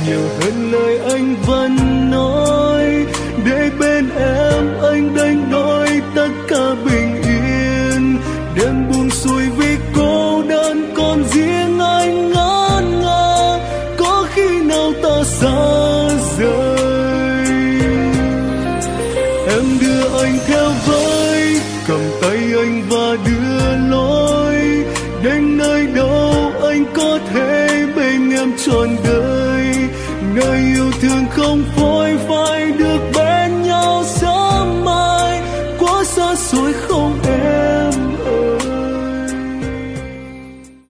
nhiều hơn lời anh vẫn nói. Để bên em anh đánh đổi tất cả bình yên. Đêm buông xuôi vì cô đơn, còn riêng anh ngẩn ngơ, có khi nào ta xa rời. Em đưa anh theo với, cầm tay anh và đưa lối. Đến nơi đâu anh có thể bên em trọn đời, nơi yêu thương không phôi phai.